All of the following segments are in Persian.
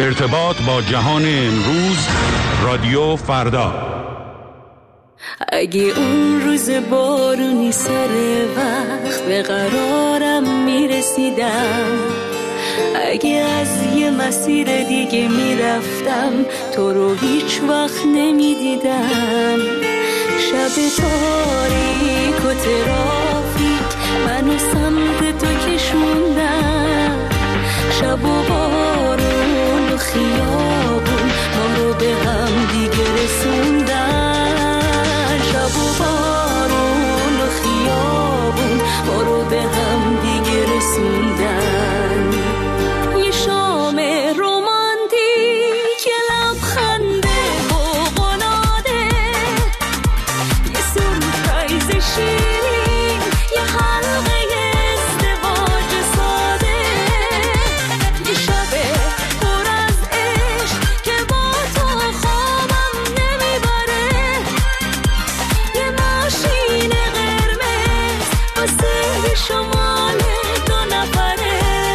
ارتباط با جهان امروز، رادیو فردا. اگه اون روز بارونی سر وقت به قرارم میرسیدم، اگه از یه مسیر دیگه میرفتم تو رو هیچ وقت نمیدیدم، شب تاریک و ترافیک منو سمت تو کشوندم، شب و بارون و خیابون ما رو به هم دیگه رسوندن، شب و بارون و خیابون ما رو به هم دیگه رسوندن. یه شام رومانتیک، یه لبخنده فوق‌العاده، یه سورپرایز شیرین، یه حلقه ازدواج ساده، یه شب پر از عشق که با تو خوابم نمیبره، یه ماشین قرمز واسه شمال دو نفره.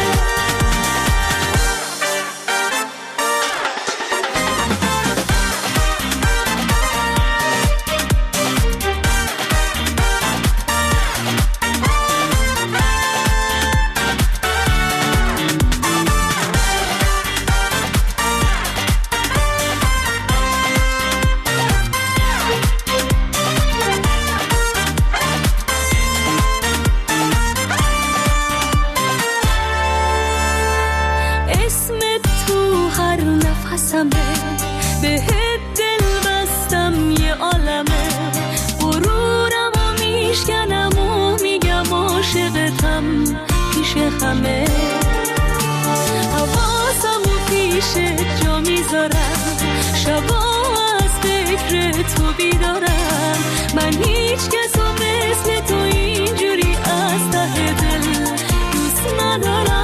اسمت تو هر نفسمه، بهت دل بستم یه عالمه، غرورم و میشکنم و میگم عاشقتم پیش همه، حواسم و پیشت جا میذارم، شبا از فکر تو بیدارم، من هیچ کسو مثل تو اینجوری از ته دل دوست ندارم.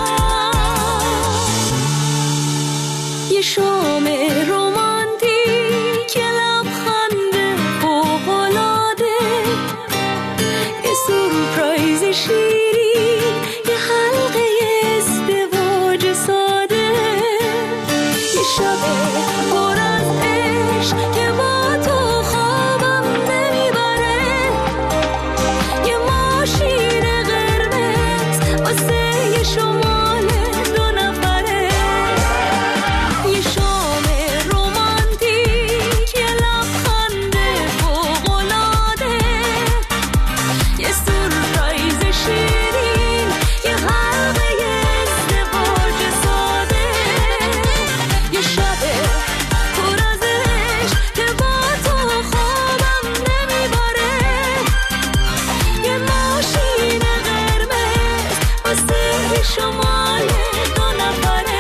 یه شام رومانتیک، یه لبخنده فوق‌العاده، یه سورپرایز شیرین، یه حلقه ازدواج ساده، یه شب پر از عشق که با تو خوابم نمیبره، یه ماشین قرمز واسه یه شمال دو نفره. یه شام رومانتیک، یه لبخنده فوق‌العاده، یه سورپرایز شیرین، یه حلقه ازدواج ساده، یه شب پر از عشق که با تو خوابم نمیبره، یه ماشین قرمز واسه شمال دو نفره.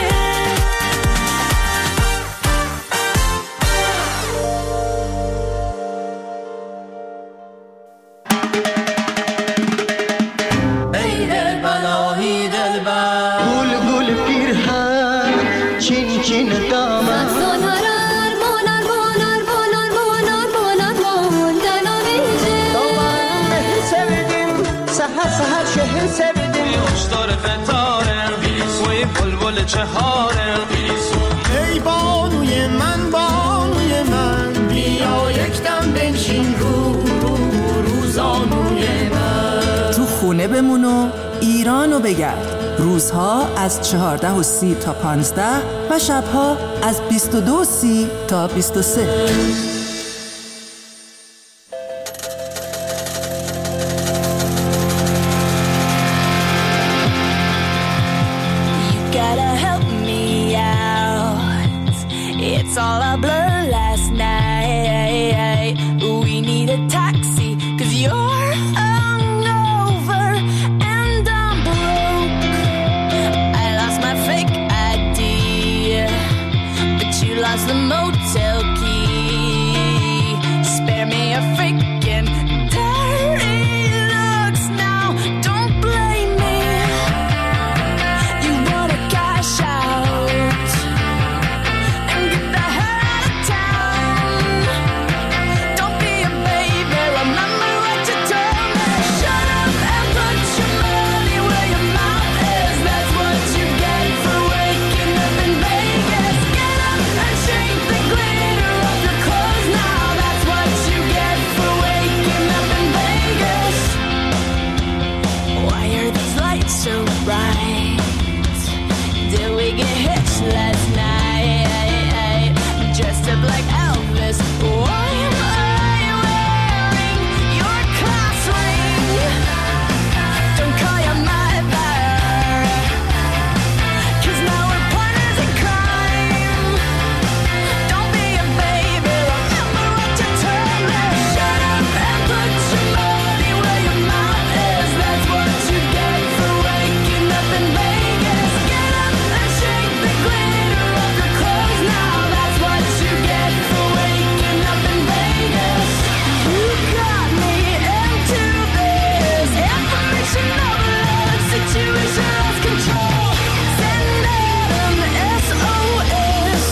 ای دل بلایی دلبر، گل گل پیرهن چین چین دامن، دامن sevdim سهر سهر شهر sevdim، خوشدار قطارم وی بلبل چهارم، ای بانوی من بانوی من، بیا یک دم بنشین رو زانوی من. تو خونه بمون و ایرانو بگرد. روزها از 14:30 تا 15 و شبها از 22:30 تا 23. Gotta help me out. It's all a blur last night. We need a taxi, 'cause you're hungover and I'm broke. I lost my fake ID, but you lost the motel key. Spare me a freaking dirty looks now. Don't blame me. You wanna cash out and get the hell out of get hitched last night, dressed up like Elvis. Why am I wearing your class ring? Don't call your mother, 'cause now we're partners in crime. Don't be a baby, remember what you told me. Shut up and put your money where your mouth is. That's what you get for waking up in Vegas. Get up and shake the glitter off your clothes now. That's what you get for waking up in Vegas. You got me into this information overload situation, lost control. Send out an SOS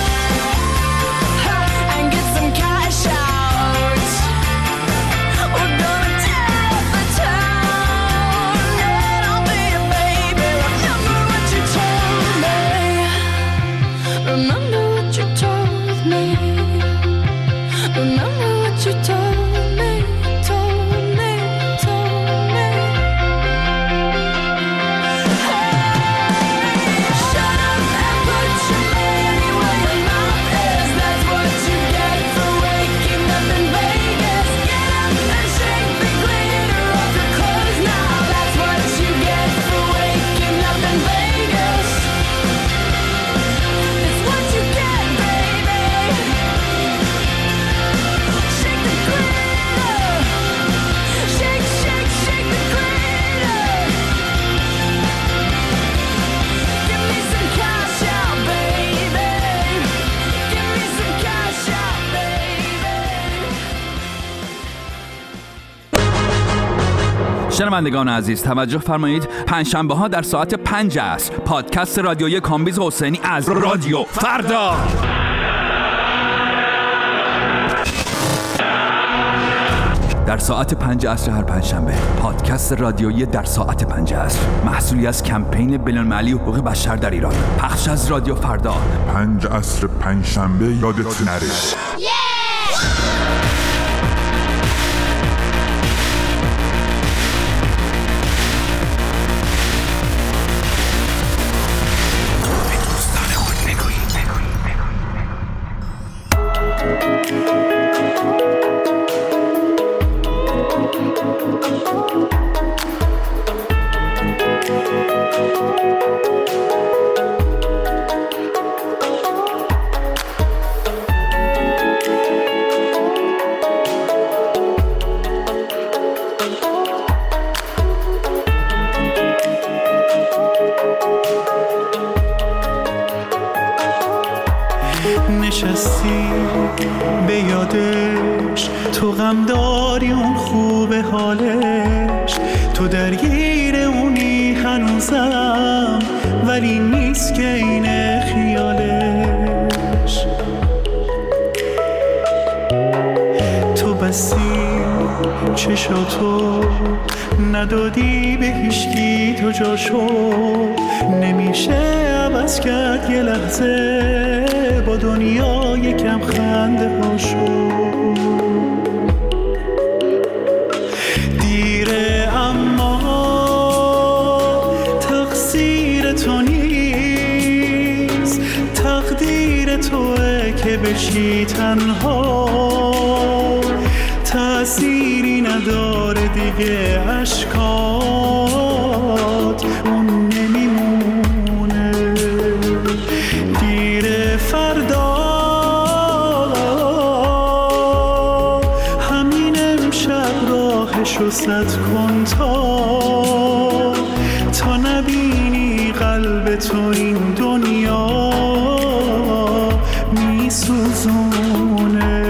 and get some cash out. We're gonna tear up the town. Yeah, don't be a baby, remember what you told me. Remember what you told me. Remember what you told me, told me, told me. Hey, shut up and put your money where your mouth is. That's what you get for waking up in Vegas. Get up and shake the glitter off your clothes now. That's what you get for waking up in Vegas. It's what you get, baby. Shake the glitter. Shake, shake, shake the glitter. Give me some cash out, baby. Give me some cash out, baby. شنوندگان عزیز توجه فرمایید، پنجشنبه ها در ساعت 5 عصر پادکست رادیویی کامبیز حسینی از رادیو فردا. در ساعت 5 عصر هر پنجشنبه پادکست رادیویی در ساعت 5 عصر، محصولی از کمپین بین‌المللی حقوق بشر در ایران، پخش از رادیو فردا. 5 عصر پنجشنبه یادت نره. نشستی به یادش، تو غم داری اون خوب حالش، تو درگیر اونی هنوزم، ولی نیست که اینه خیالش. تو بستی چشاتو، ندادی به هیچکی تو جاشو، نمیشه عوض کرد یه لحظه با دنیا یکم خنده هاشو. دیره اما تقصیر تو نیست، تقدیر توه که بشی تنها، تأثیری نداره دیگه اشکات اون نمیمونه. دیر فردا همین امشب راهشو سد کن تا نبینی قلب تو این دنیا میسوزونه.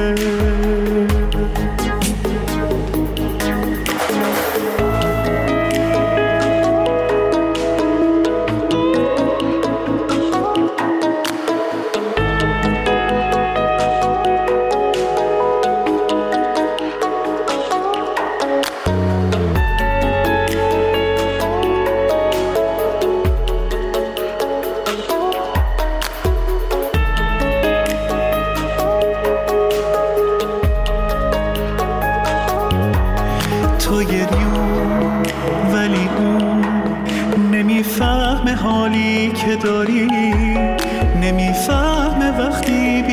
نمیفهمه وقتی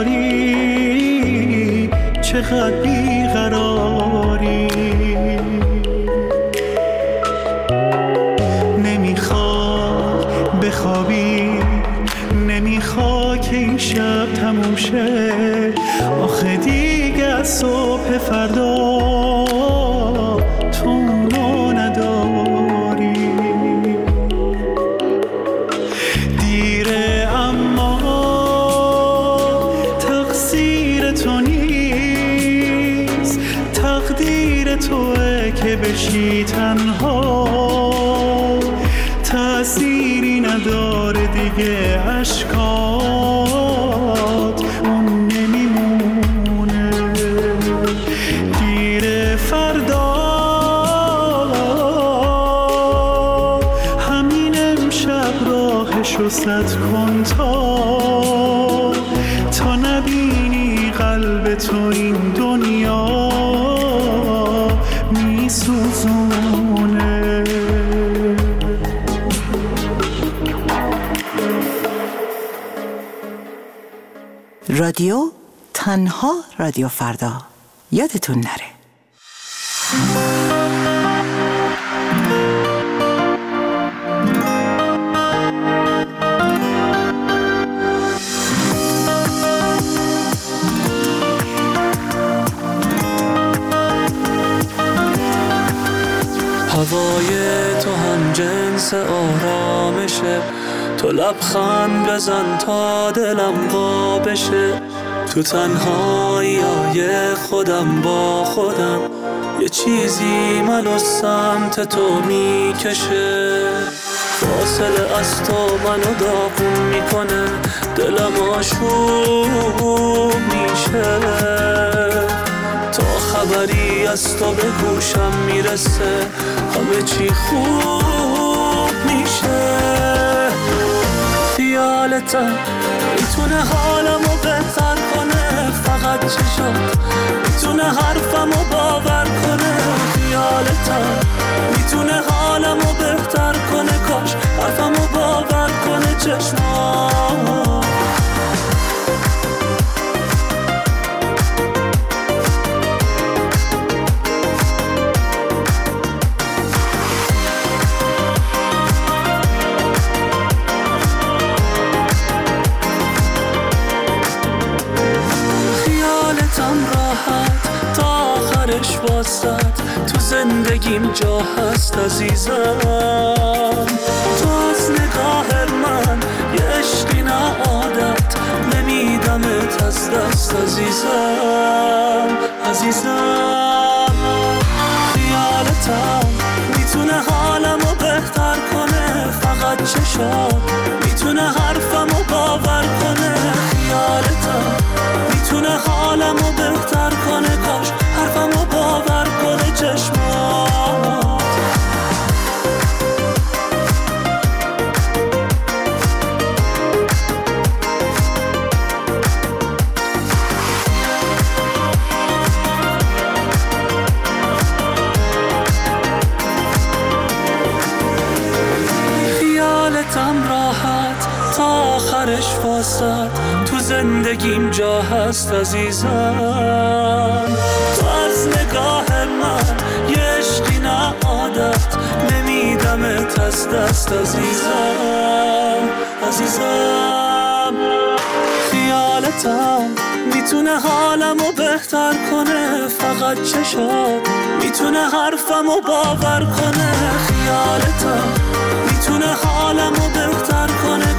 بیداری چقدر بیقراری. نمیخواد بخوابی، نمیخواد که این شب تموم شه، آخه دیگه از صبح فردا تو اونو نداری. دیره اما تقصیر تو نیست، تقدیر توه که بشی تنها، تأثیری نداره دیگه اشکات اون نمیمونه. گیر فردا همین امشب راهشو سد کن تا نبینی قلب تو این دنیا میسوزونه. رادیو تنها رادیو فردا، یادتون نره. هوای تو هم جنس آرامشه، تو لبخند بزن تا دلم وا بشه. تو تنهایی‌های خودم با خودم، یه چیزی منو سمت تو میکشه. فاصله از تو منو داغون میکنه، دلم آشوب میشه. تا خبری از تو به گوشم میرسه، همه چی خوب میشه. خیالتم میتونه حالمو بهتر کنه، فقط چشات میتونه حرفمو باور کنه. خیالتم میتونه حالمو بهتر کنه، کاش حرفمو باور کنه چشمات. واسط تو زندگیم جا هست عزیزم. تو از نگاه من یه عشقی نه عادت، نمیدمت از دست عزیزم. عزیزم خیالتم میتونه حالمو بهتر کنه، فقط چشات میتونه حرفمو باور کنه. خیالتم میتونه حالمو بهتر کنه، کاش حرفمو باور کنه چشمات. خیالتم راحت تا آخرش واسط، تو زندگیم جا هست عزیزم. تو از نگاه من یه عشقی نه عادت، نمیدمت از دست عزیزم. عزیزم خیالتم میتونه حالمو بهتر کنه، فقط چشات میتونه حرفمو باور کنه. خیالتم میتونه حالمو بهتر کنه،